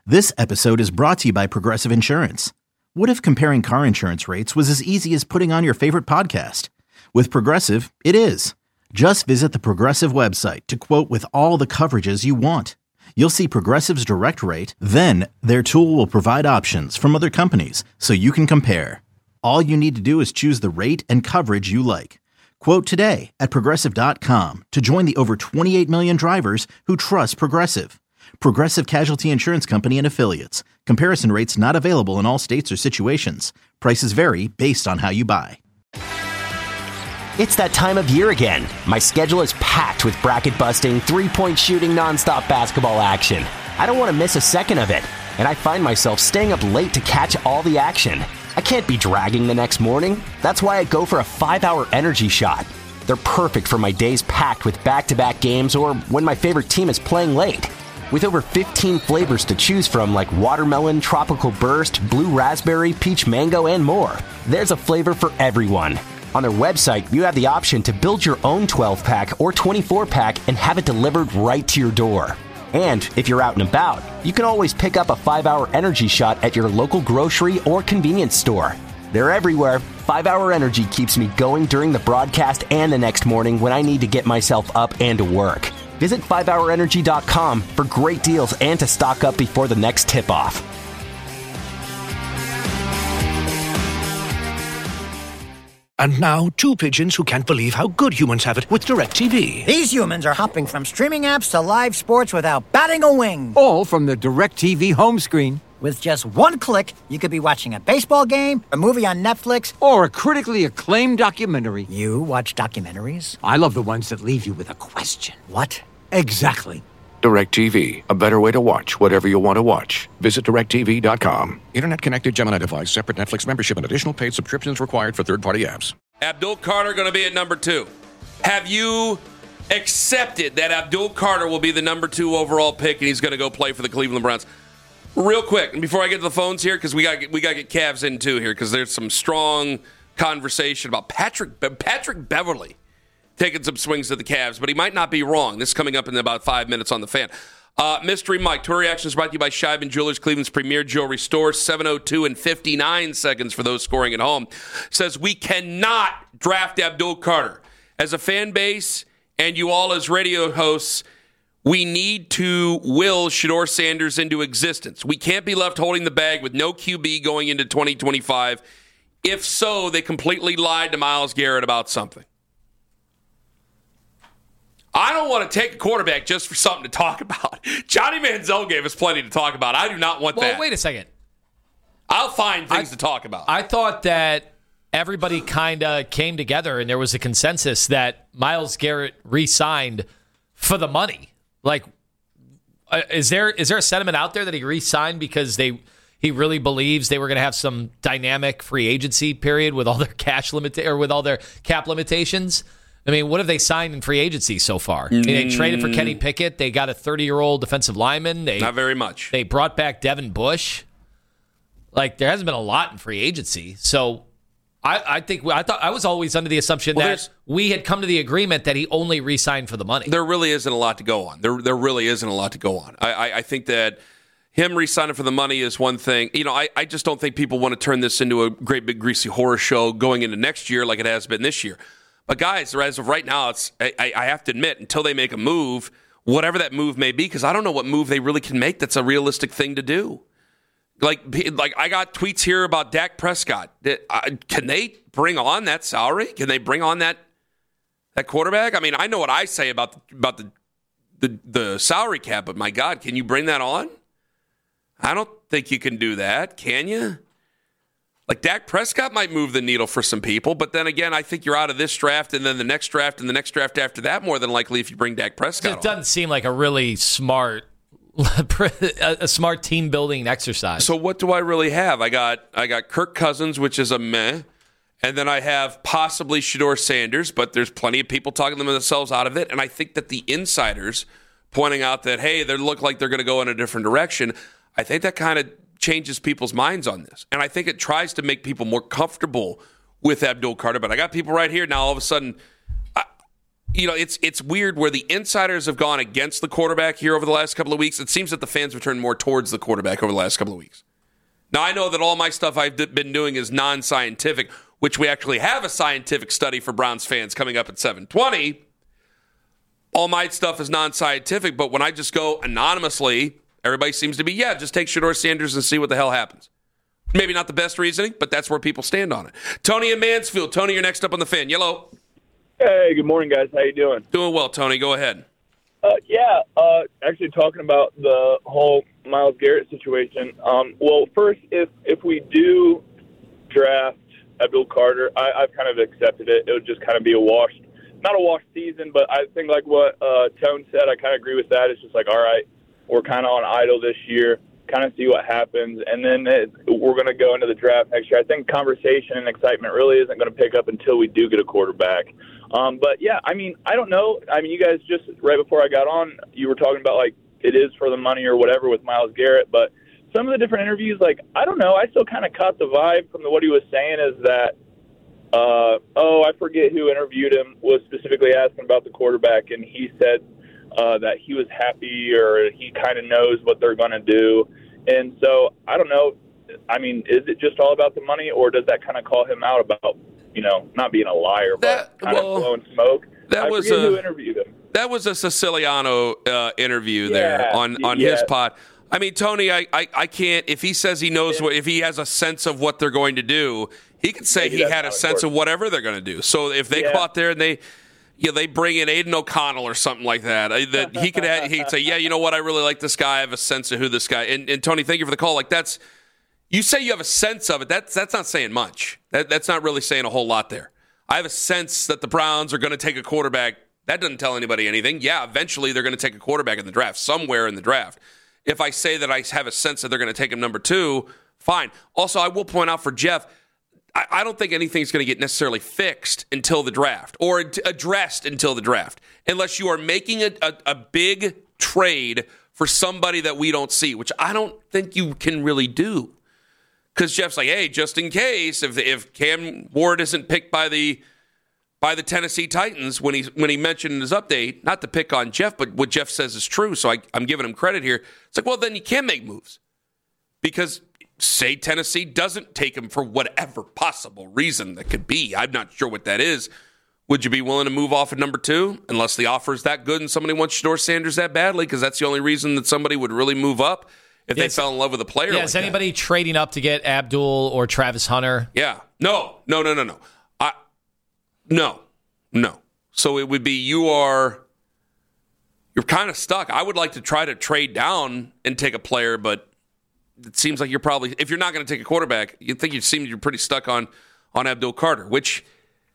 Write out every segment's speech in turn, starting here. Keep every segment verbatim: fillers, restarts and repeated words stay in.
This episode is brought to you by Progressive Insurance. What if comparing car insurance rates was as easy as putting on your favorite podcast? With Progressive, it is. Just visit the Progressive website to quote with all the coverages you want. You'll see Progressive's direct rate, then their tool will provide options from other companies so you can compare. All you need to do is choose the rate and coverage you like. Quote today at Progressive dot com to join the over twenty-eight million drivers who trust Progressive. Progressive Casualty Insurance Company and Affiliates. Comparison rates not available in all states or situations. Prices vary based on how you buy. It's that time of year again. My schedule is packed with bracket-busting, three-point shooting, nonstop basketball action. I don't want to miss a second of it, and I find myself staying up late to catch all the action. I can't be dragging the next morning. That's why I go for a five-hour energy shot. They're perfect for my days packed with back-to-back games or when my favorite team is playing late. With over fifteen flavors to choose from like watermelon, tropical burst, blue raspberry, peach mango, and more, there's a flavor for everyone. On their website, you have the option to build your own twelve-pack or twenty-four-pack and have it delivered right to your door. And if you're out and about, you can always pick up a five-hour energy shot at your local grocery or convenience store. They're everywhere. five-hour Energy keeps me going during the broadcast and the next morning when I need to get myself up and to work. Visit five hour energy dot com for great deals and to stock up before the next tip-off. And now, two pigeons who can't believe how good humans have it with DirecTV. These humans are hopping from streaming apps to live sports without batting a wing. All from the DirecTV home screen. With just one click, you could be watching a baseball game, a movie on Netflix, or a critically acclaimed documentary. You watch documentaries? I love the ones that leave you with a question. What? Exactly. DirecTV, a better way to watch whatever you want to watch. Visit direct T V dot com. Internet-connected Gemini device, separate Netflix membership, and additional paid subscriptions required for third-party apps. Abdul Carter going to be at number two. Have you accepted that Abdul Carter will be the number two overall pick and he's going to go play for the Cleveland Browns? Real quick, and before I get to the phones here, because we got we got to get Cavs in too here, because there's some strong conversation about Patrick Patrick Beverley taking some swings at the Cavs, but he might not be wrong. This is coming up in about five minutes on the Fan. Uh, Mystery Mike, tour reactions brought to you by Scheiben Jewelers, Cleveland's premier jewelry store. seven oh two and fifty-nine seconds for those scoring at home. Says we cannot draft Abdul Carter. As a fan base and you all as radio hosts, we need to will Shedeur Sanders into existence. We can't be left holding the bag with no Q B going into twenty twenty-five. If so, they completely lied to Myles Garrett about something. I don't want to take a quarterback just for something to talk about. Johnny Manziel gave us plenty to talk about. I do not want well, that. Wait a second. I'll find things I, to talk about. I thought that everybody kind of came together and there was a consensus that Myles Garrett re-signed for the money. Like, uh, is there is there a sentiment out there that he re-signed because they he really believes they were going to have some dynamic free agency period with all their cash limit or with all their cap limitations? I mean, what have they signed in free agency so far? I mean, they traded for Kenny Pickett. They got a thirty-year-old defensive lineman. They, Not very much. They brought back Devin Bush. Like, there hasn't been a lot in free agency. So I, I think I thought I was always under the assumption well, that we had come to the agreement that he only re-signed for the money. There really isn't a lot to go on. There there really isn't a lot to go on. I, I, I think that him re-signing for the money is one thing. You know, I, I just don't think people want to turn this into a great big greasy horror show going into next year like it has been this year. But guys, as of right now, it's I, I have to admit, until they make a move, whatever that move may be, because I don't know what move they really can make that's a realistic thing to do. Like, like I got tweets here about Dak Prescott. Can they bring on that salary? Can they bring on that that quarterback? I mean, I know what I say about the, about the, the the salary cap, but my God, can you bring that on? I don't think you can do that, can you? Like, Dak Prescott might move the needle for some people, but then again, I think you're out of this draft and then the next draft and the next draft after that more than likely if you bring Dak Prescott on. It doesn't seem like a really smart a smart team building exercise. So what do I really have? I got I got Kirk Cousins, which is a meh, and then I have possibly Shedeur Sanders, but there's plenty of people talking themselves out of it, and I think that the insiders pointing out that, hey, they look like they're going to go in a different direction, I think that kind of changes people's minds on this. And I think it tries to make people more comfortable with Abdul Carter. But I got people right here now all of a sudden. I, you know, it's it's weird where the insiders have gone against the quarterback here over the last couple of weeks. It seems that the fans have turned more towards the quarterback over the last couple of weeks. Now, I know that all my stuff I've d- been doing is non-scientific, which we actually have a scientific study for Browns fans coming up at seven twenty. All my stuff is non-scientific, but when I just go anonymously, everybody seems to be, yeah, just take Shedeur Sanders and see what the hell happens. Maybe not the best reasoning, but that's where people stand on it. Tony in Mansfield. Tony, you're next up on the Fan. Yellow. Hey, good morning, guys. How you doing? Doing well, Tony. Go ahead. Uh, yeah, uh, actually talking about the whole Myles Garrett situation. Um, well, first, if if we do draft Abdul Carter, I, I've kind of accepted it. It would just kind of be a wash, not a wash season, but I think like what uh, Tone said, I kind of agree with that. It's just like, all right, we're kind of on idle this year, kind of see what happens, and then it, we're going to go into the draft next year. I think conversation and excitement really isn't going to pick up until we do get a quarterback. Um, but, yeah, I mean, I don't know. I mean, you guys just right before I got on, you were talking about, like, it is for the money or whatever with Myles Garrett. But some of the different interviews, like, I don't know. I still kind of caught the vibe from the, what he was saying is that, uh, oh, I forget who interviewed him, was specifically asking about the quarterback, and he said uh, that he was happy or he kind of knows what they're going to do. And so, I don't know. I mean, is it just all about the money, or does that kind of call him out about, you know, not being a liar, but that, kind well, of blowing smoke? That I was forget a, who interviewed him. That was a Siciliano uh, interview Yeah, there on, on yeah. his pod. I mean, Tony, I, I, I can't, if he says he knows what, if he has a sense of what they're going to do, he could say Maybe he that's had a how it sense works. of whatever they're going to do. So if they Yeah. go out there and they, you know, they bring in Aiden O'Connell or something like that, uh, that he could have, he'd say, yeah, you know what, I really like this guy. I have a sense of who this guy, and, and Tony, thank you for the call. Like that's, you say you have a sense of it. That's, that's not saying much. That, that's not really saying a whole lot there. I have a sense that the Browns are going to take a quarterback. That doesn't tell anybody anything. Yeah, eventually they're going to take a quarterback in the draft, somewhere in the draft. If I say that I have a sense that they're going to take him number two, fine. Also, I will point out for Jeff, I, I don't think anything's going to get necessarily fixed until the draft or ad- addressed until the draft, unless you are making a, a, a big trade for somebody that we don't see, which I don't think you can really do. Because Jeff's like, hey, just in case, if if Cam Ward isn't picked by the by the Tennessee Titans when he when he mentioned in his update, not to pick on Jeff, but what Jeff says is true, so I, I'm giving him credit here. It's like, well, then you can make moves. Because say Tennessee doesn't take him for whatever possible reason that could be. I'm not sure what that is. Would you be willing to move off at number two unless the offer is that good and somebody wants Shedeur Sanders that badly? Because that's the only reason that somebody would really move up if Yes. they fell in love with a player. Yeah, like is that. anybody trading up to get Abdul or Travis Hunter? Yeah. No, no, no, no, no. I, no, no. So it would be you are, you're kind of stuck. I would like to try to trade down and take a player, but it seems like you're probably, if you're not going to take a quarterback, you think you seem you're pretty stuck on, on Abdul Carter, which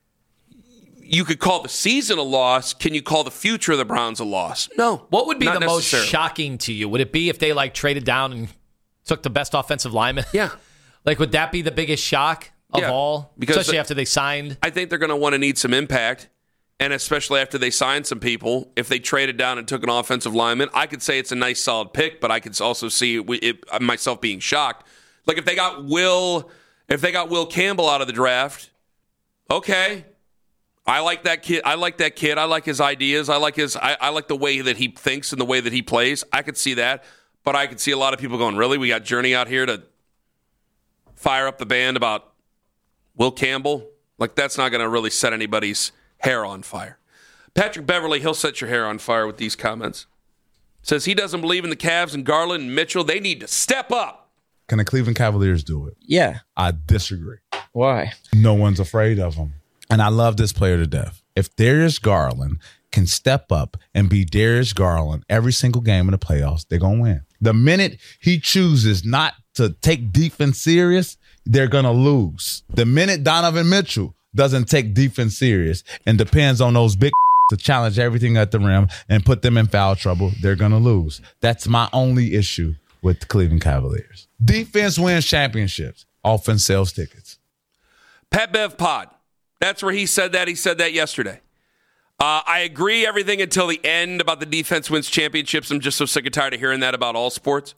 you could call the season a loss. Can you call the future of the Browns a loss? No. What would be not the most necessarily. shocking to you? Would it be if they like traded down and took the best offensive lineman? Yeah. Like, would that be the biggest shock of Yeah, all? because Especially the- after they signed. I think they're going to want to need some impact, and especially after they sign some people. If they traded down and took an offensive lineman, I could say it's a nice, solid pick, but I could also see it, it, myself being shocked. Like if they got Will, if they got Will Campbell out of the draft, okay, I like that kid. I like that kid. I like his ideas. I like his. I, I like the way that he thinks and the way that he plays. I could see that, but I could see a lot of people going, "Really? We got Journey out here to fire up the band about Will Campbell? Like that's not going to really set anybody's hair on fire." Patrick Beverly, he'll set your hair on fire with these comments. Says he doesn't believe in the Cavs and Garland and Mitchell. They need to step up. Can the Cleveland Cavaliers do it? Yeah. I disagree. Why? No one's afraid of them. And I love this player to death. If Darius Garland can step up and be Darius Garland every single game in the playoffs, they're going to win. The minute he chooses not to take defense serious, they're going to lose. The minute Donovan Mitchell doesn't take defense serious and depends on those big to challenge everything at the rim and put them in foul trouble, they're going to lose. That's my only issue with the Cleveland Cavaliers. Defense wins championships. Offense sells tickets. Pat Bev Pod. That's where he said that. He said that yesterday. Uh, I agree everything until the end about the defense wins championships. I'm just so sick and tired of hearing that about all sports.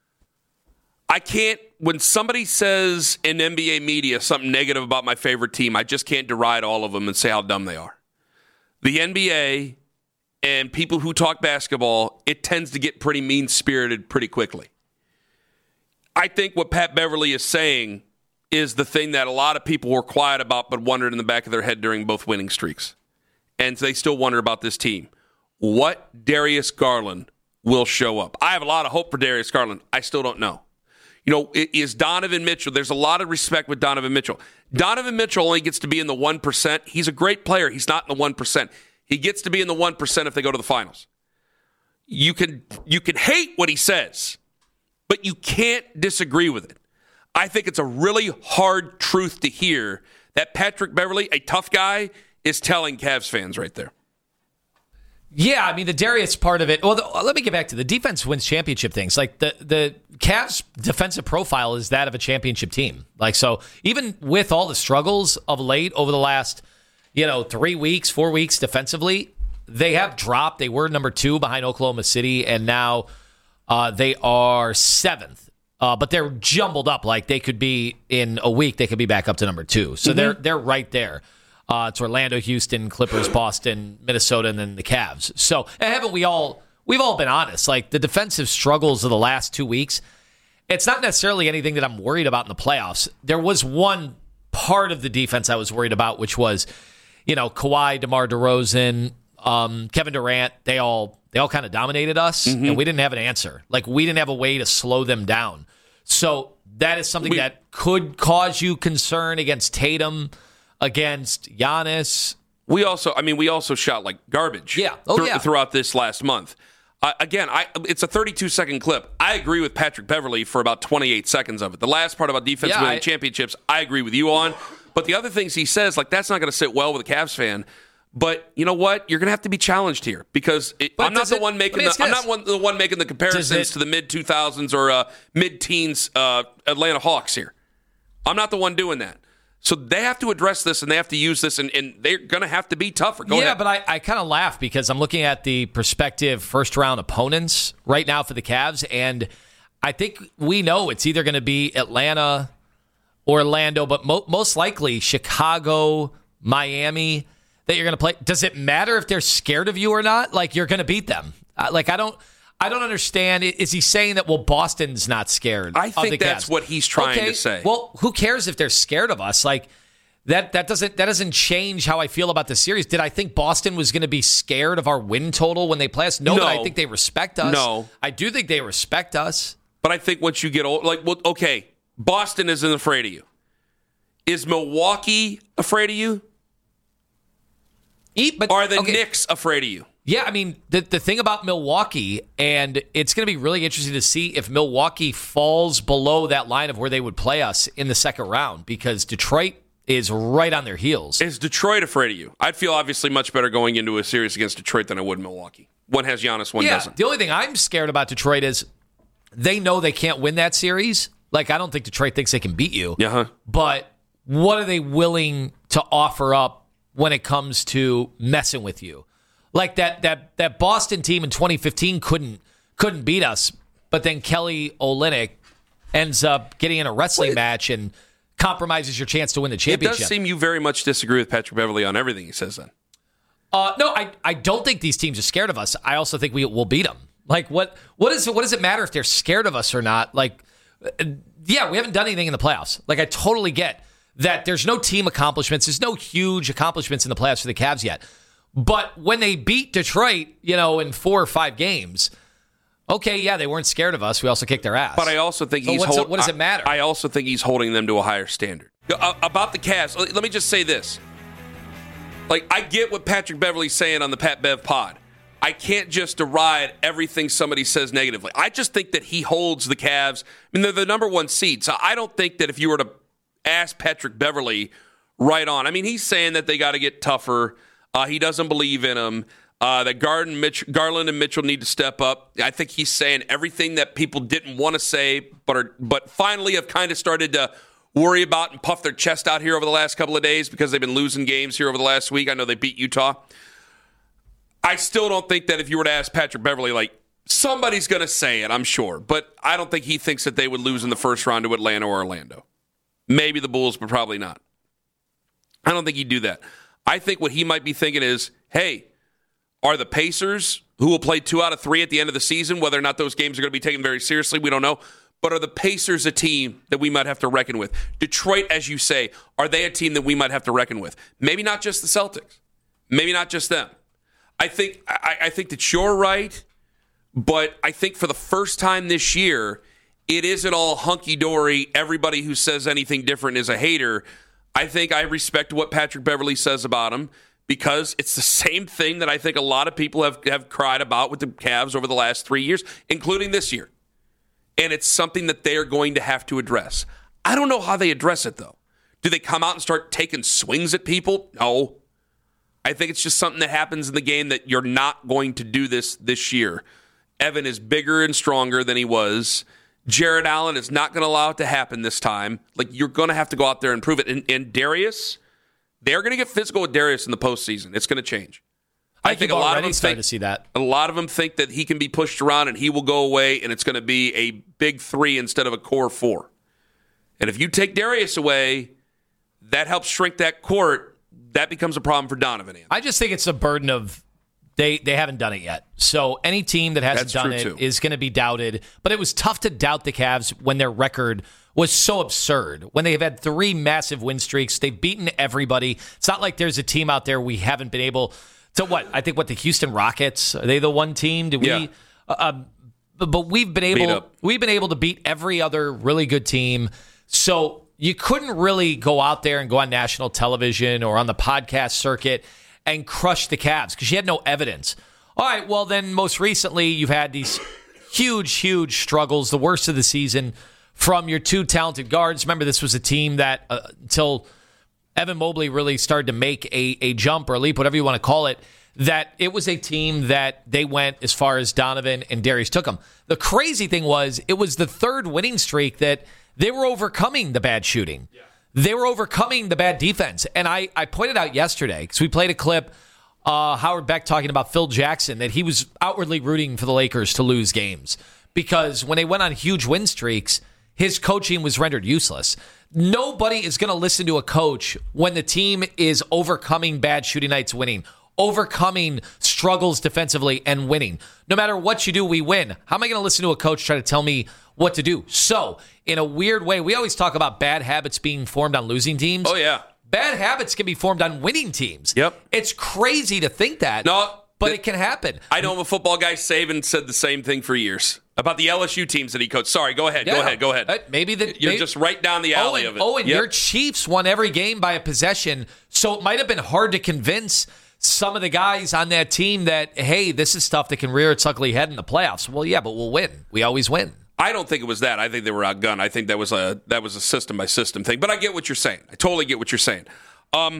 I can't, when somebody says in N B A media something negative about my favorite team, I just can't deride all of them and say how dumb they are. the N B A and people who talk basketball, it tends to get pretty mean-spirited pretty quickly. I think what Pat Beverly is saying is the thing that a lot of people were quiet about but wondered in the back of their head during both winning streaks. And they still wonder about this team. What Darius Garland will show up? I have a lot of hope for Darius Garland. I still don't know. You know, is Donovan Mitchell, there's a lot of respect with Donovan Mitchell. Donovan Mitchell only gets to be in the one percent. He's a great player. He's not in the one percent. He gets to be in the one percent if they go to the finals. You can you can hate what he says, but you can't disagree with it. I think it's a really hard truth to hear that Patrick Beverly, a tough guy, is telling Cavs fans right there. Yeah, I mean, the Darius part of it. Well, the, let me get back to the defense wins championship things. Like, the, the Cavs' defensive profile is that of a championship team. Like, so even with all the struggles of late over the last, you know, three weeks, four weeks defensively, they have dropped. They were number two behind Oklahoma City, and now uh, they are seventh. Uh, but they're jumbled up. Like, they could be, in a week, they could be back up to number two. So mm-hmm. they're they're right there. Uh, it's Orlando, Houston, Clippers, Boston, Minnesota, and then the Cavs. So, and haven't we all, we've all been honest. Like, the defensive struggles of the last two weeks, it's not necessarily anything that I'm worried about in the playoffs. There was one part of the defense I was worried about, which was, you know, Kawhi, DeMar DeRozan, um, Kevin Durant, they all they all kind of dominated us, mm-hmm. and we didn't have an answer. Like, we didn't have a way to slow them down. So that is something we, that could cause you concern against Tatum, against Giannis. We also, I mean, we also shot like garbage. Yeah. Oh, th- yeah. Throughout this last month. Uh, again, I, it's a thirty-two second clip. I agree with Patrick Beverly for about twenty-eight seconds of it. The last part about defense yeah, winning I, championships, I agree with you on. But the other things he says, like, that's not going to sit well with a Cavs fan. But you know what? You're going to have to be challenged here because it, I'm not the it, one making the I'm not one, the one making the comparisons it, to the mid two thousands or uh, mid teens uh, Atlanta Hawks here. I'm not the one doing that. So they have to address this, and they have to use this, and, and they're going to have to be tougher. Go yeah, ahead. but I, I kind of laugh because I'm looking at the prospective first-round opponents right now for the Cavs, and I think we know it's either going to be Atlanta, Orlando, but mo- most likely Chicago, Miami that you're going to play. Does it matter if they're scared of you or not? Like, you're going to beat them. Uh, like, I don't... I don't understand. Is he saying that, well, Boston's not scared? I think of the that's Cavs? what he's trying okay, to say. Well, who cares if they're scared of us? Like that that doesn't that doesn't change how I feel about the series. Did I think Boston was going to be scared of our win total when they play us? No, no. but I think they respect us. No. I do think they respect us. But I think once you get old, like, well, okay, Boston isn't afraid of you. Is Milwaukee afraid of you? Eat, but, Are the okay. Knicks afraid of you? Yeah, I mean, the the thing about Milwaukee, and it's going to be really interesting to see if Milwaukee falls below that line of where they would play us in the second round, because Detroit is right on their heels. Is Detroit afraid of you? I'd feel obviously much better going into a series against Detroit than I would Milwaukee. One has Giannis, one yeah, doesn't. The only thing I'm scared about Detroit is they know they can't win that series. Like, I don't think Detroit thinks they can beat you. Uh-huh. But what are they willing to offer up when it comes to messing with you? Like that that that Boston team in twenty fifteen couldn't couldn't beat us, but then Kelly Olynyk ends up getting in a wrestling Wait. match and compromises your chance to win the championship. It does seem you very much disagree with Patrick Beverly on everything he says then. Uh, no, I, I don't think these teams are scared of us. I also think we will beat them. Like, what what is what does it matter if they're scared of us or not? Like, yeah, we haven't done anything in the playoffs. Like, I totally get that there's no team accomplishments. There's no huge accomplishments in the playoffs for the Cavs yet. But when they beat Detroit, you know, in four or five games, okay, yeah, they weren't scared of us. We also kicked their ass. But I also think so he's holding. hold- What does it matter? I, I also think he's holding them to a higher standard. Uh, about the Cavs, let me just say this. Like, I get what Patrick Beverly's saying on the Pat Bev pod. I can't just deride everything somebody says negatively. I just think that he holds the Cavs. I mean, they're the number one seed. So I don't think that if you were to ask Patrick Beverly right on, I mean, he's saying that they got to get tougher. Uh, he doesn't believe in them. Uh, that Garden, Mitch, Garland and Mitchell need to step up. I think he's saying everything that people didn't want to say, but are, but finally have kind of started to worry about and puff their chest out here over the last couple of days because they've been losing games here over the last week. I know they beat Utah. I still don't think that if you were to ask Patrick Beverly, like, somebody's going to say it, I'm sure. But I don't think he thinks that they would lose in the first round to Atlanta or Orlando. Maybe the Bulls, but probably not. I don't think he'd do that. I think what he might be thinking is, hey, are the Pacers, who will play two out of three at the end of the season, whether or not those games are going to be taken very seriously, we don't know. But are the Pacers a team that we might have to reckon with? Detroit, as you say, are they a team that we might have to reckon with? Maybe not just the Celtics. Maybe not just them. I think I, I think that you're right, but I think for the first time this year, it isn't all hunky-dory. Everybody who says anything different is a hater. I think I respect what Patrick Beverley says about him because it's the same thing that I think a lot of people have, have cried about with the Cavs over the last three years, including this year. And it's something that they are going to have to address. I don't know how they address it, though. Do they come out and start taking swings at people? No. I think it's just something that happens in the game that you're not going to do this this year. Evan is bigger and stronger than he was. Jared Allen is not going to allow it to happen this time. Like, you're going to have to go out there and prove it. And, and Darius, they're going to get physical with Darius in the postseason. It's going to change. I, I think a lot of them think, to see that. A lot of them think that he can be pushed around and he will go away, and it's going to be a big three instead of a core four. And if you take Darius away, that helps shrink that court. That becomes a problem for Donovan. I just think it's a burden of they they haven't done it yet. So any team that hasn't That's done it too. is going to be doubted. But it was tough to doubt the Cavs when their record was so absurd. When they've had three massive win streaks, they've beaten everybody. It's not like there's a team out there we haven't been able to what? I think what the Houston Rockets, are they the one team? Do we yeah. uh, but, but we've been able we've been able to beat every other really good team. So you couldn't really go out there and go on national television or on the podcast circuit and crush the Cavs because you had no evidence. All right, well, then most recently you've had these huge, huge struggles, the worst of the season from your two talented guards. Remember, this was a team that uh, until Evan Mobley really started to make a, a jump or a leap, whatever you want to call it, that it was a team that they went as far as Donovan and Darius took them. The crazy thing was it was the third winning streak that they were overcoming the bad shooting. Yeah. They were overcoming the bad defense. And I, I pointed out yesterday, because we played a clip, uh, Howard Beck talking about Phil Jackson, that he was outwardly rooting for the Lakers to lose games. Because when they went on huge win streaks, his coaching was rendered useless. Nobody is going to listen to a coach when the team is overcoming bad shooting nights winning, overcoming struggles defensively and winning. No matter what you do, we win. How am I going to listen to a coach try to tell me what to do? So, in a weird way, we always talk about bad habits being formed on losing teams. Oh, yeah. Bad habits can be formed on winning teams. Yep. It's crazy to think that. No, but th- it can happen. I know I'm a football guy. Saban said the same thing for years about the L S U teams that he coached. Sorry, go ahead. Yeah. Go ahead. Go ahead. Uh, maybe the, You're maybe, just right down the alley oh, and, of it. Oh, and yep. your Chiefs won every game by a possession, so it might have been hard to convince some of the guys on that team that, hey, this is stuff that can rear its ugly head in the playoffs. Well, yeah, but we'll win. We always win. I don't think it was that. I think they were outgunned. I think that was a that was a system by system thing. But I get what you're saying. I totally get what you're saying. Um,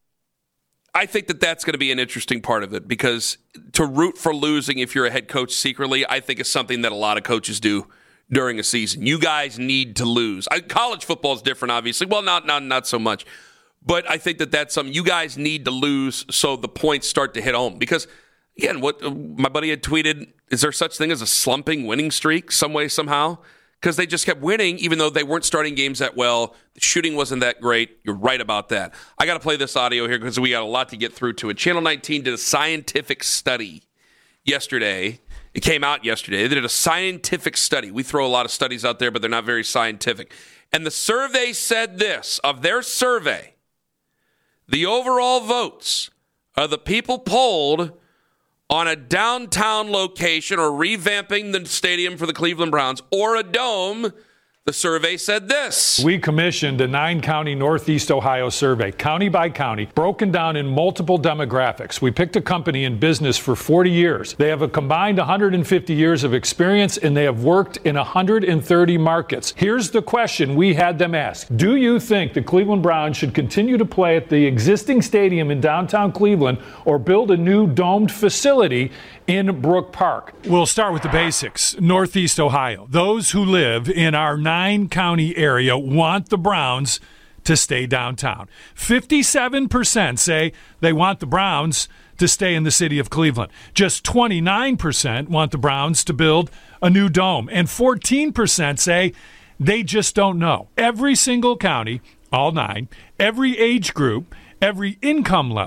I think that that's going to be an interesting part of it because to root for losing if you're a head coach secretly, I think is something that a lot of coaches do during a season. You guys need to lose. I, college football is different, obviously. Well, not not not so much. But I think that that's something you guys need to lose so the points start to hit home. Because, again, what uh, my buddy had tweeted, is there such thing as a slumping winning streak some way, somehow? Because they just kept winning even though they weren't starting games that well. The shooting wasn't that great. You're right about that. I got to play this audio here because we got a lot to get through to it. Channel nineteen did a scientific study yesterday. It came out yesterday. They did a scientific study. We throw a lot of studies out there, but they're not very scientific. And the survey said this. Of their survey, the overall votes of the people polled on a downtown location or revamping the stadium for the Cleveland Browns or a dome, the survey said this. We commissioned a nine-county Northeast Ohio survey, county by county, broken down in multiple demographics. We picked a company in business for forty years. They have a combined one hundred fifty years of experience, and they have worked in one hundred thirty markets. Here's the question we had them ask. Do you think the Cleveland Browns should continue to play at the existing stadium in downtown Cleveland or build a new domed facility in Brook Park? We'll start with the basics. Northeast Ohio. Those who live in our nine-county area want the Browns to stay downtown. fifty-seven percent say they want the Browns to stay in the city of Cleveland. Just twenty-nine percent want the Browns to build a new dome. And fourteen percent say they just don't know. Every single county, all nine, every age group, every income level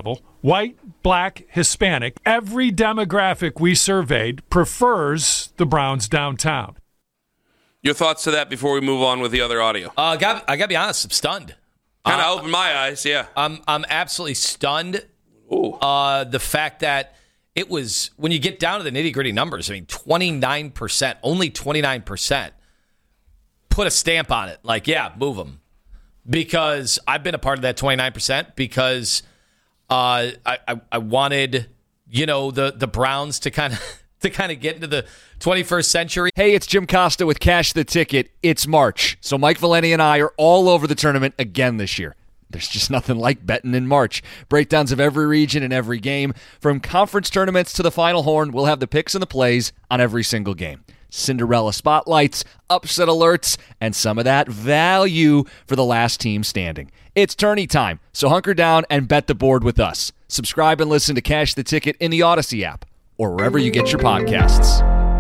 white, black, Hispanic. Every demographic we surveyed prefers the Browns downtown. Your thoughts to that before we move on with the other audio? Uh, I got I got to be honest, I'm stunned. Kind of uh, opened my eyes, yeah. I'm I'm absolutely stunned. Ooh. Uh, the fact that it was, when you get down to the nitty-gritty numbers, I mean, twenty-nine percent, only twenty-nine percent put a stamp on it. Like, yeah, move them. Because I've been a part of that twenty-nine percent because uh, I, I I wanted, you know, the the Browns to kind of to kind of get into the twenty-first century. Hey, it's Jim Costa with Cash the Ticket. It's March, so Mike Valeni and I are all over the tournament again this year. There's just nothing like betting in March. Breakdowns of every region and every game. From conference tournaments to the Final Horn, we'll have the picks and the plays on every single game. Cinderella spotlights, upset alerts, and some of that value for the last team standing. It's tourney time, so hunker down and bet the board with us. Subscribe and listen to Cash the Ticket in the Odyssey app or wherever you get your podcasts.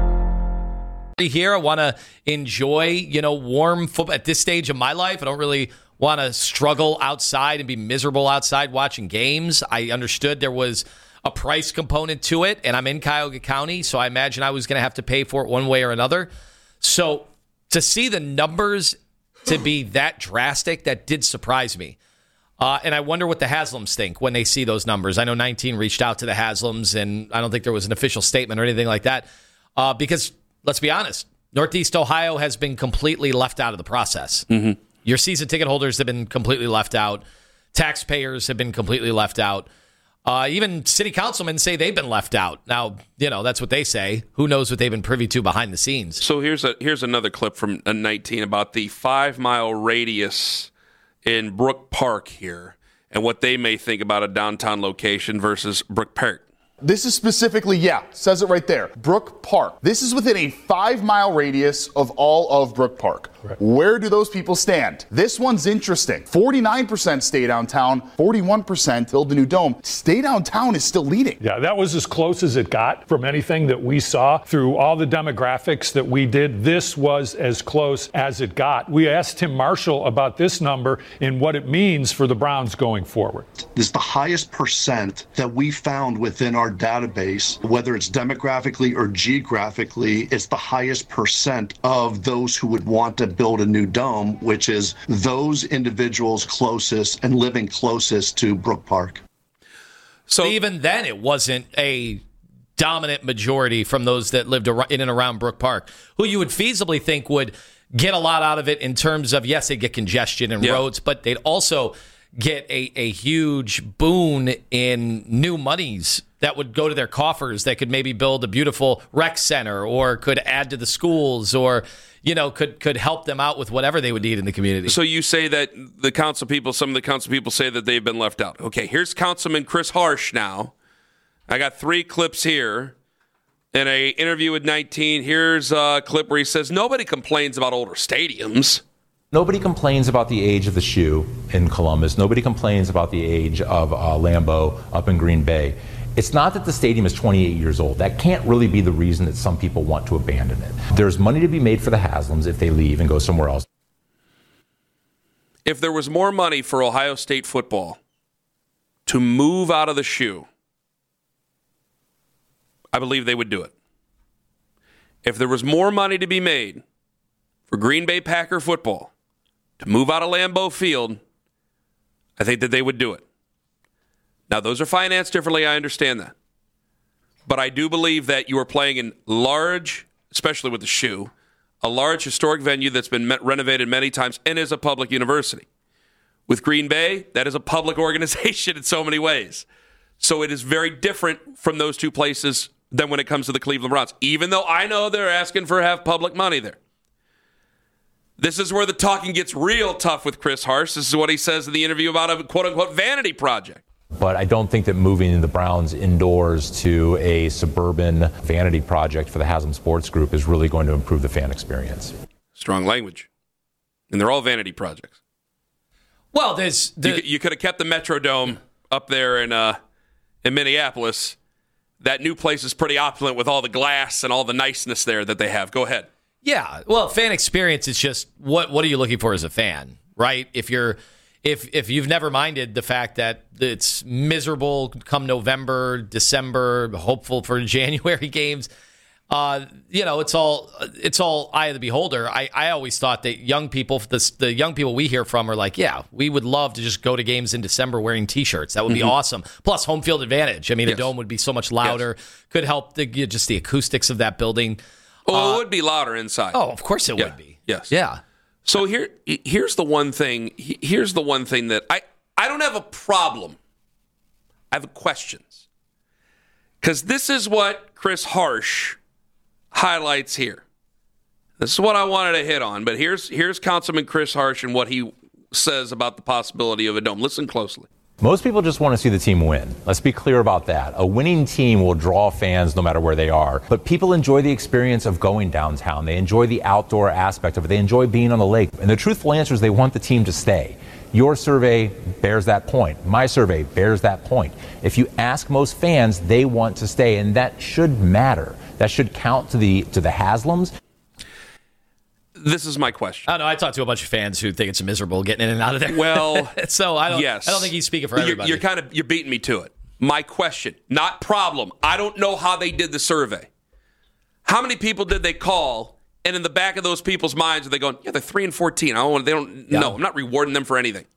Here, I want to enjoy, you know, warm football at this stage of my life. I don't really want to struggle outside and be miserable outside watching games. I understood there was a price component to it, and I'm in Cuyahoga County, so I imagine I was going to have to pay for it one way or another. So to see the numbers to be that drastic, that did surprise me. Uh, and I wonder what the Haslams think when they see those numbers. I know nineteen reached out to the Haslams, and I don't think there was an official statement or anything like that. Uh, because, let's be honest, Northeast Ohio has been completely left out of the process. Mm-hmm. Your season ticket holders have been completely left out. Taxpayers have been completely left out. Uh, even city councilmen say they've been left out. Now, you know, that's what they say. Who knows what they've been privy to behind the scenes? So here's a here's another clip from nineteen about the five-mile radius in Brook Park here and what they may think about a downtown location versus Brook Park. This is specifically, yeah, says it right there, Brook Park. This is within a five-mile radius of all of Brook Park. Right. Where do those people stand? This one's interesting. forty-nine percent stay downtown, forty-one percent build a new dome. Stay downtown is still leading. Yeah, that was as close as it got from anything that we saw through all the demographics that we did. This was as close as it got. We asked Tim Marshall about this number and what it means for the Browns going forward. This is the highest percent that we found within our database, whether it's demographically or geographically. It's the highest percent of those who would want to build a new dome, which is those individuals closest and living closest to Brook Park. So even then, it wasn't a dominant majority from those that lived in and around Brook Park, who you would feasibly think would get a lot out of it in terms of, yes, they get congestion and yeah. roads, but they'd also get a, a huge boon in new monies that would go to their coffers that could maybe build a beautiful rec center or could add to the schools or, you know, could could help them out with whatever they would need in the community. So you say that the council people, some of the council people say that they've been left out. Okay, here's Councilman Chris Harsh now. I got three clips here. In an interview with nineteen, here's a clip where he says nobody complains about older stadiums. Nobody complains about the age of the shoe in Columbus. Nobody complains about the age of uh, Lambeau up in Green Bay. It's not that the stadium is twenty-eight years old. That can't really be the reason that some people want to abandon it. There's money to be made for the Haslams if they leave and go somewhere else. If there was more money for Ohio State football to move out of the shoe, I believe they would do it. If there was more money to be made for Green Bay Packer football to move out of Lambeau Field, I think that they would do it. Now, those are financed differently. I understand that. But I do believe that you are playing in large, especially with the shoe, a large historic venue that's been met, renovated many times and is a public university. With Green Bay, that is a public organization in so many ways. So it is very different from those two places than when it comes to the Cleveland Browns, even though I know they're asking for half public money there. This is where the talking gets real tough with Chris Harsh. This is what he says in the interview about a quote-unquote vanity project. But I don't think that moving the Browns indoors to a suburban vanity project for the Haslam Sports Group is really going to improve the fan experience. Strong language. And they're all vanity projects. Well, there's... The- you, you could have kept the Metrodome up there in uh, in Minneapolis. That new place is pretty opulent with all the glass and all the niceness there that they have. Go ahead. Yeah. Well, fan experience is just, what what are you looking for as a fan, right? If you're... if if you've never minded the fact that it's miserable come November, December, hopeful for January games, uh, you know, it's all it's all eye of the beholder. I, I always thought that young people, the, the young people we hear from are like, yeah, we would love to just go to games in December wearing T-shirts. That would be Mm-hmm. awesome. Plus home field advantage. I mean, Yes. the dome would be so much louder. Yes. Could help the just the acoustics of that building. Oh, Uh, it would be louder inside. Oh, of course it Yeah. would be. Yes. Yeah. So here, here's the one thing. Here's the one thing that I, I don't have a problem. I have questions. Because this is what Chris Harsh highlights here. This is what I wanted to hit on. But here's here's Councilman Chris Harsh and what he says about the possibility of a dome. Listen closely. Most people just want to see the team win. Let's be clear about that. A winning team will draw fans no matter where they are. But people enjoy the experience of going downtown. They enjoy the outdoor aspect of it. They enjoy being on the lake. And the truthful answer is they want the team to stay. Your survey bears that point. My survey bears that point. If you ask most fans, they want to stay, and that should matter. That should count to the to the Haslams. This is my question. I don't know. I talked to a bunch of fans who think it's miserable getting in and out of there. Well, so I don't. yes. I don't think he's speaking for You're- everybody. You're, kind of you're beating me to it. My question, not problem. I don't know how they did the survey. How many people did they call? And in the back of those people's minds, are they going, "Yeah, they're three and fourteen. I don't want. They don't. Yeah. No, I'm not rewarding them for anything."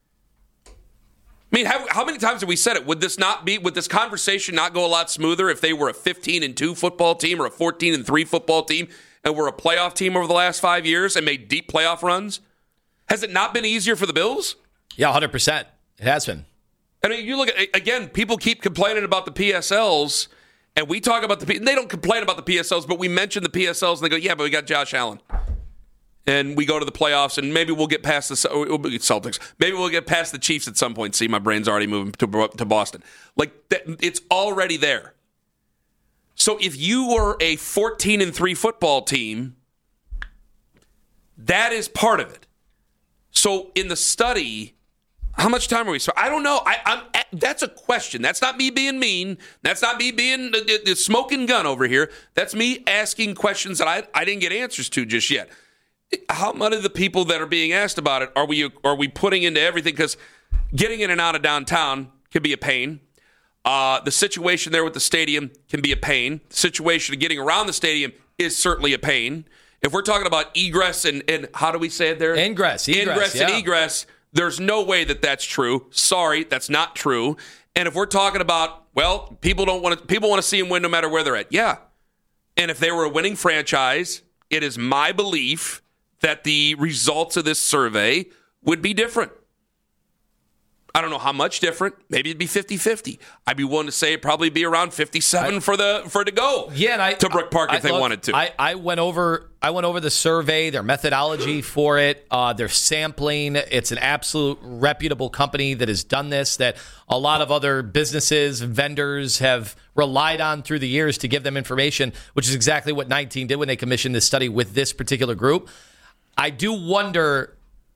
I mean, how, how many times have we said it? Would this not be? Would this conversation not go a lot smoother if they were a fifteen and two football team or a fourteen and three football team and were a playoff team over the last five years and made deep playoff runs? Has it not been easier for the Bills? Yeah, one hundred percent. It has been. I mean, you look at, again, people keep complaining about the P S Ls, and we talk about the P They don't complain about the P S Ls, but we mention the P S Ls, and they go, yeah, but we got Josh Allen. And we go to the playoffs, and maybe we'll get past the Celtics. Maybe we'll get past the Chiefs at some point. See, my brain's already moving to, to Boston. Like, that, it's already there. So if you were a fourteen and three football team, that is part of it. So in the study, how much time are we? So I don't know. I, I'm. That's a question. That's not me being mean. That's not me being the, the, the smoking gun over here. That's me asking questions that I, I didn't get answers to just yet. How many of the people that are being asked about it are we are we putting into everything? Because getting in and out of downtown can be a pain. Uh, the situation there with the stadium can be a pain. The situation of getting around the stadium is certainly a pain. If we're talking about egress and, and how do we say it there? Ingress. Egress, Ingress yeah. and egress, there's no way that that's true. Sorry, that's not true. And if we're talking about, well, people don't want to, people want to see them win no matter where they're at. Yeah. And if they were a winning franchise, it is my belief that the results of this survey would be different. I don't know how much different. Maybe it'd be fifty-fifty. I'd be willing to say it'd probably be around fifty-seven I, for the for it to go. Yeah, and I, to Brook Park I, if they look, wanted to. I, I went over I went over the survey, their methodology for it, uh, their sampling. It's an absolute reputable company that has done this, that a lot of other businesses, vendors have relied on through the years to give them information, which is exactly what nineteen did when they commissioned this study with this particular group. I do wonder,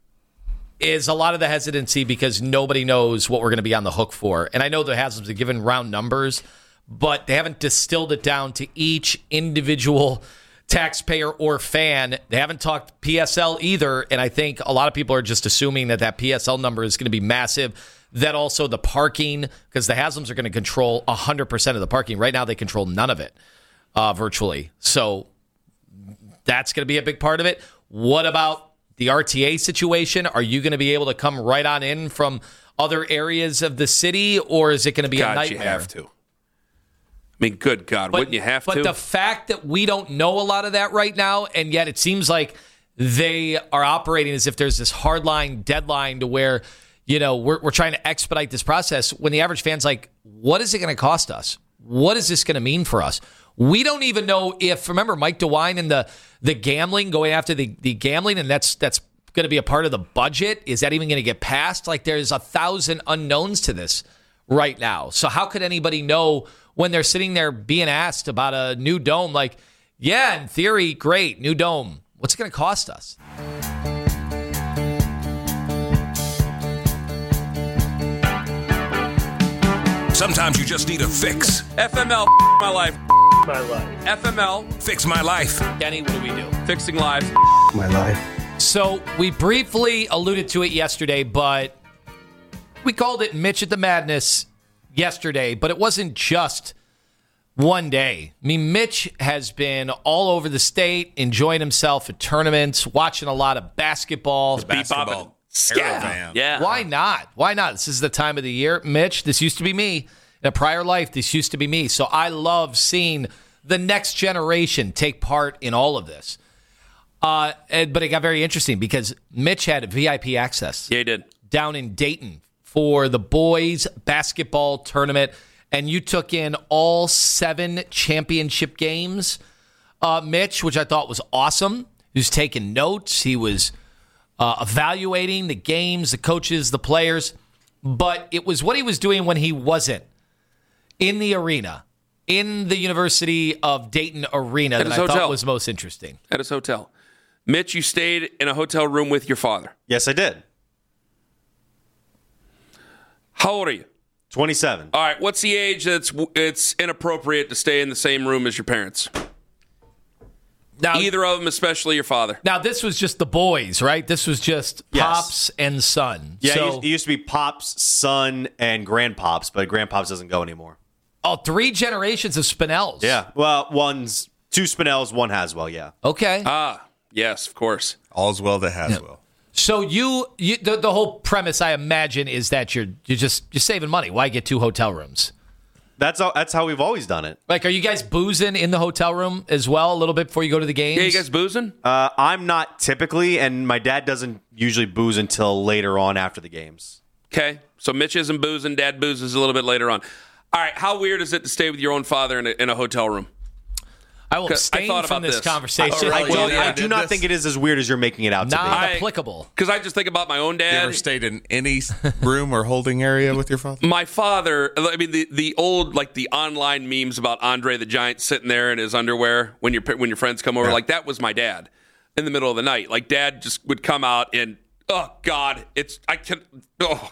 is a lot of the hesitancy because nobody knows what we're going to be on the hook for. And I know the Haslams have given round numbers, but they haven't distilled it down to each individual taxpayer or fan. They haven't talked P S L either, and I think a lot of people are just assuming that that P S L number is going to be massive. That also the parking, because the Haslams are going to control one hundred percent of the parking. Right now they control none of it uh, virtually. So that's going to be a big part of it. What about the R T A situation? Are you going to be able to come right on in from other areas of the city, or is it going to be God, a nightmare? You have to. I mean, good God, but, wouldn't you have but to? But the fact that we don't know a lot of that right now, and yet it seems like they are operating as if there's this hardline deadline to where, you know, we're, we're trying to expedite this process, when the average fan's like, what is it going to cost us? What is this going to mean for us? We don't even know if, remember Mike DeWine and the the gambling, going after the, the gambling, and that's that's going to be a part of the budget. Is that even going to get passed? Like, there's a thousand unknowns to this right now. So how could anybody know when they're sitting there being asked about a new dome? Like, yeah, in theory, great, new dome. What's it going to cost us? Sometimes you just need a fix. F M L, my life. My life. F M L. Fix my life. Kenny, what do we do? Fixing lives. My life. So we briefly alluded to it yesterday, but we called it Mitch at the Madness yesterday, but it wasn't just one day. I mean, Mitch has been all over the state, enjoying himself at tournaments, watching a lot of basketball. Basketball. Yeah. yeah. Why not? Why not? This is the time of the year. Mitch, this used to be me. In a prior life, this used to be me. So I love seeing the next generation take part in all of this. Uh, and, but it got very interesting because Mitch had V I P access. Yeah, he did. Down in Dayton for the boys basketball tournament. And you took in all seven championship games, uh, Mitch, which I thought was awesome. He was taking notes. He was uh, evaluating the games, the coaches, the players. But it was what he was doing when he wasn't in the arena, in the University of Dayton arena, At that his I hotel. thought was most interesting. At his hotel. Mitch, you stayed in a hotel room with your father. Yes, I did. How old are you? twenty-seven. All right, what's the age that's it's inappropriate to stay in the same room as your parents? Now, Either of them, especially your father. Now, this was just the boys, right? This was just Yes. Pops and Son. Yeah, so, it, used, it used to be Pops, Son, and Grandpops, but Grandpops doesn't go anymore. Oh, three generations of Spinells. Yeah, well, one's two Spinells, one Haswell, yeah. Okay. Ah, yes, of course. All's well that Haswell. So you, you the, the whole premise, I imagine, is that you're you're just you're saving money. Why get two hotel rooms? That's how, that's how we've always done it. Like, are you guys boozing in the hotel room as well a little bit before you go to the games? Yeah, you guys boozing? Uh, I'm not typically, and my dad doesn't usually booze until later on after the games. Okay, so Mitch isn't boozing, Dad boozes a little bit later on. All right, how weird is it to stay with your own father in a, in a hotel room? I will 'Cause I abstain thought from about this, this. conversation. Oh, really? I, don't, Yeah, I I do did not this. think it is as weird as you're making it out to Not be. applicable. Because I just think about my own You dad. ever stayed in any room or holding area with your father? My father, I mean, the, the old, like the online memes about Andre the Giant sitting there in his underwear when your when your friends come over, Yeah. like that was my dad in the middle of the night. Like dad just would come out and, oh God, it's, I can, oh,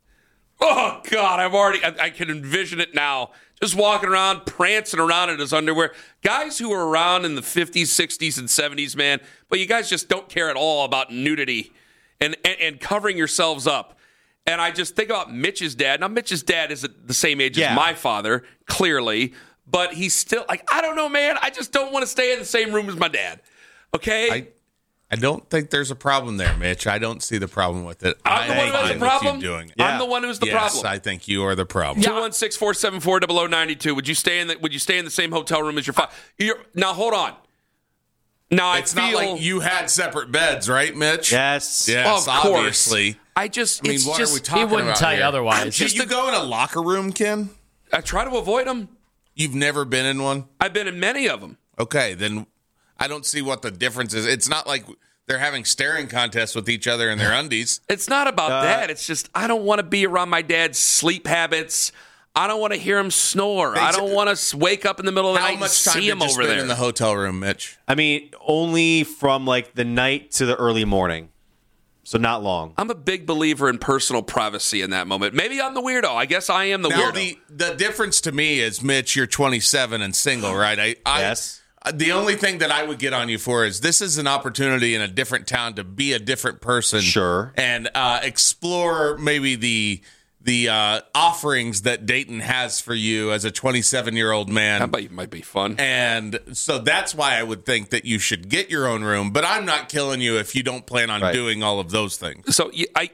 oh God, I've already, I, I can envision it now. Just walking around, prancing around in his underwear. Guys who were around in the fifties, sixties, and seventies, man, but you guys just don't care at all about nudity and, and, and covering yourselves up. And I just think about Mitch's dad. Now, Mitch's dad isn't the same age Yeah. as my father, clearly, but he's still like, I don't know, man. I just don't want to stay in the same room as my dad. Okay? I, I don't think there's a problem there, Mitch. I don't see the problem with it. I'm the I one who has fine the with problem? You doing it. I'm the one who's the yes, problem. I think you are the problem. two one six, four seven four, zero zero nine two. Would you stay in the Would you stay in the same hotel room as your father? Now hold on. Now It's I feel not like you had separate beds, right, Mitch? Yes. Yes, Of course. obviously. I just I mean, it's what just are we talking about he wouldn't tell you here? otherwise. Did you go in a locker room, Ken? I try to avoid them. You've never been in one? I've been in many of them. Okay, then I don't see what the difference is. It's not like they're having staring contests with each other in their undies. It's not about Uh, that. It's just I don't want to be around my dad's sleep habits. I don't want to hear him snore. I don't want to wake up in the middle of the How night and much time see did him you over spend there. in the hotel room, Mitch? I mean, only from like the night to the early morning. So not long. I'm a big believer in personal privacy in that moment. Maybe I'm the weirdo. I guess I am the Now, weirdo. the, the difference to me is, Mitch, you're twenty-seven and single, right? I, I, Yes. The only thing that I would get on you for is this is an opportunity in a different town to be a different person. Sure. And uh, explore maybe the the uh, offerings that Dayton has for you as a twenty-seven-year-old man. That might, might be fun. And so that's why I would think that you should get your own room. But I'm not killing you if you don't plan on Right. doing all of those things. So y- I,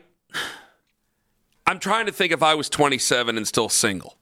I'm trying to think if I was twenty-seven and still single.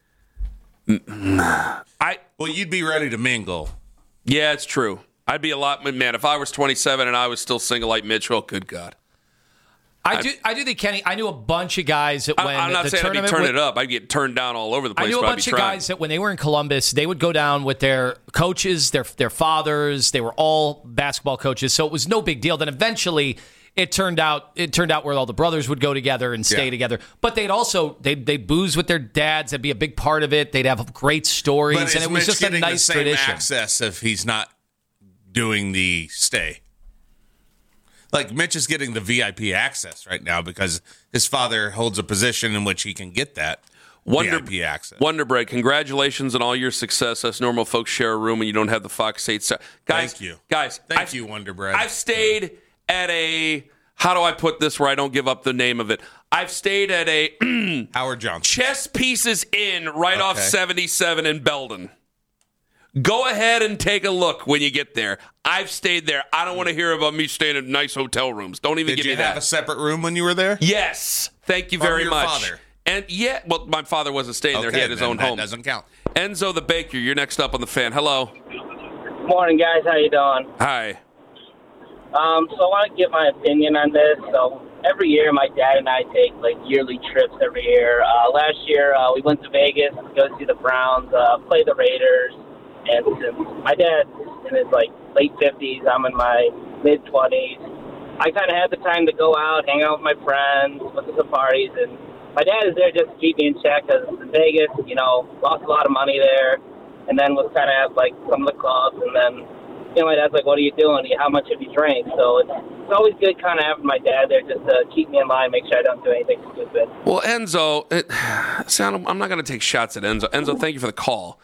I Well, you'd be ready to mingle. yeah, it's true. I'd be a lot man if I was twenty-seven and I was still single like Mitchell. Good God. I do. I do think Kenny. I knew a bunch of guys that I- when I'm not the saying I'd be tournament turning went- it up. I'd get turned down all over the place. I knew a but I'd bunch be of trying. guys that when they were in Columbus, they would go down with their coaches, their their fathers. They were all basketball coaches, so it was no big deal. Then eventually, it turned out it turned out where all the brothers would go together and stay Yeah. together. But they'd also they they booze with their dads. That'd be a big part of it. They'd have great stories, But and is it was Mitch just a getting nice the same tradition. access if he's not doing the stay? Like Mitch is getting the V I P access right now because his father holds a position in which he can get that Wonder, V I P access. Wonder Bread, congratulations on all your success. Us normal folks share a room and you don't have the Fox eight. So, guys, Thank you. Guys, Thank I've, you, Wonder Bread. I've stayed at a how do I put this where I don't give up the name of it? I've stayed at a Howard Johnson Chess Pieces Inn right Okay. off seventy-seven in Belden. Go ahead and take a look when you get there. I've stayed there. I don't want to hear about me staying in nice hotel rooms. Don't even Did give you me that. have a separate room when you were there? Yes. Thank you From very your much. father? And yeah, well, my father wasn't staying there. He Okay, had his then own that home. doesn't count. Enzo the Baker, you're next up on the fan. Hello. Morning, guys. How you doing? Hi. Um, so I want to give my opinion on this. So every year, my dad and I take like yearly trips every year. Uh, last year, uh, we went to Vegas to go see the Browns, uh, play the Raiders. And since my dad's in his like late fifties, I'm in my mid twenties. I kind of had the time to go out, hang out with my friends, went to some parties, and my dad is there just to keep me in check because in Vegas, you know, lost a lot of money there, and then was kind of at like some of the clubs, and then, you know, my dad's like, "What are you doing? How much have you drank?" So it's it's always good kind of having my dad there just to keep me in line, make sure I don't do anything stupid. Well, Enzo, it, see, I'm not going to take shots at Enzo. Enzo, thank you for the call.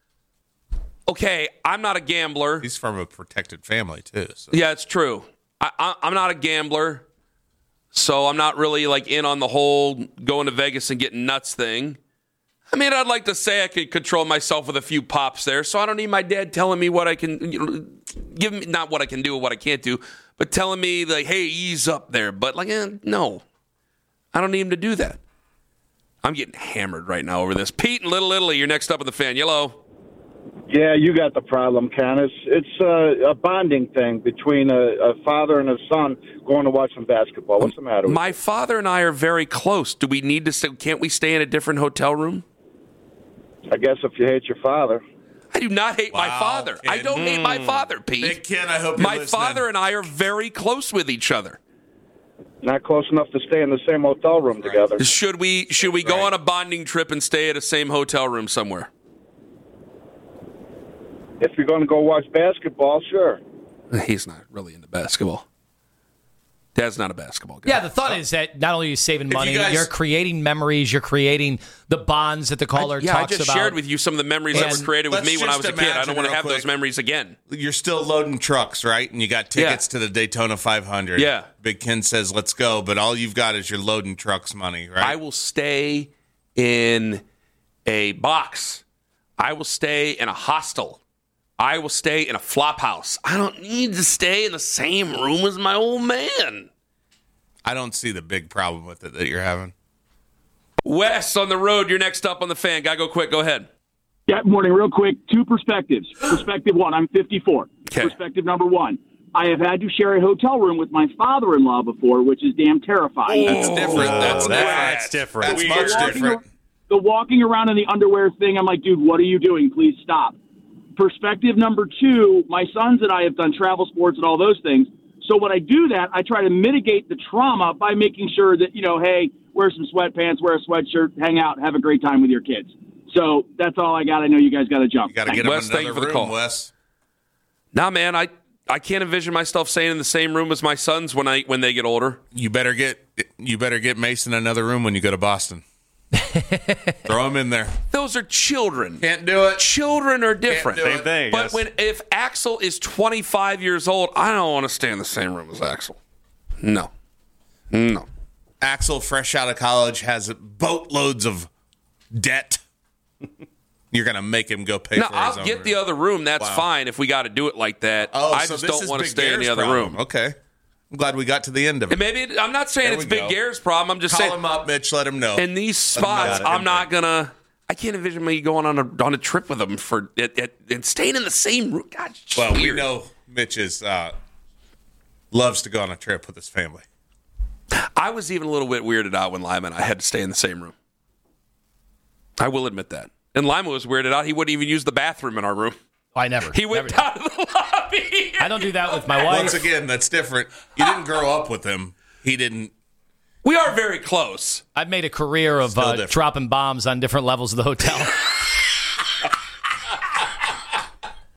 Okay, I'm not a gambler. He's from a protected family, too. So. Yeah, it's true. I, I, I'm not a gambler, so I'm not really like in on the whole going to Vegas and getting nuts thing. I mean, I'd like to say I could control myself with a few pops there, so I don't need my dad telling me what I can, you know, give me, not what I can do or what I can't do, but telling me, like, hey, ease up there. But, like, eh, no, I don't need him to do that. I'm getting hammered right now over this. Pete and Little Italy, you're next up on the fan. Yellow. Yeah, you got the problem, Ken. It's, it's uh, a bonding thing between a, a father and a son going to watch some basketball. What's the matter with My father and I are very close. Do we need to stay? Can't we stay in a different hotel room? you? I guess if you hate your father. I do not hate my father. I don't hate my father, Pete. Big Ken, I hope you're My listening. father and I are very close with each other. Not close enough to stay in the same hotel room together. Should we should we go on a bonding trip and stay at the same hotel room somewhere? If you're going to go watch basketball, sure. He's not really into basketball. Dad's not a basketball guy. Yeah, the thought is that not only are you saving If money, you guys- you're creating memories, you're creating the bonds that the caller I, yeah, talks I just about. shared with you some of the memories that And were created with let's me when I was just a kid. I imagine don't want to real have those quick. memories again. You're still loading trucks, right? And you got tickets to the Daytona five hundred. Yeah. Big Ken says, let's go. But all you've got is your loading trucks money, right? I will stay in a box. I will stay in a hostel. I will stay in a flop house. I don't need to stay in the same room as my old man. I don't see the big problem with it that you're having. Wes on the road, you're next up on the fan. Gotta go quick. Go ahead. Yeah, morning, real quick. Two perspectives. Perspective one, I'm fifty-four. Okay. Perspective number one, I have had to share a hotel room with my father-in-law before, which is damn terrifying. That's different. That's, That's different. That's The much walking different. ar- The walking around in the underwear thing, I'm like, dude, what are you doing? Please stop. Perspective number two, my sons and I have done travel sports and all those things. So when I do that, I try to mitigate the trauma by making sure that, you know, hey, wear some sweatpants, wear a sweatshirt, hang out, have a great time with your kids. So that's all I got. I know you guys got to jump. You got to get Wes, them thank you another for the room, call. Wes. Nah, man, I, I can't envision myself staying in the same room as my sons when I when they get older. You better get you better get Mason another room when you go to Boston. Throw him in there. Those are children. Can't do it. Children are different. Can't do Same it. thing, I But guess. when if Axel is twenty-five years old, I don't want to stay in the same room as Axel. No. No. Axel, fresh out of college, has boatloads of debt. You're gonna make him go pay No, for his I'll own get room. the other room. That's Wow. fine if we got to do it like that. Oh, I so just this don't is want to Big stay in the Gare's other problem. room. Okay. I'm glad we got to the end of it. And maybe I'm not saying There it's we Big go. Gare's problem. I'm just Call saying him up, Mitch. Let him know. in these Let him know. spots, Got it. I'm not gonna. I can't envision me going on a on a trip with him for it, it, and staying in the same room. God, it's just Well, we weird. know Mitch is uh, loves to go on a trip with his family. I was even a little bit weirded out when Lima and I had to stay in the same room. I will admit that. And Lima was weirded out. He wouldn't even use the bathroom in our room. I never. He went never down to the lobby. I don't do that with my wife. Once again, that's different. You didn't grow up with him. He didn't. We are very close. I've made a career of Still uh, different. dropping bombs on different levels of the hotel.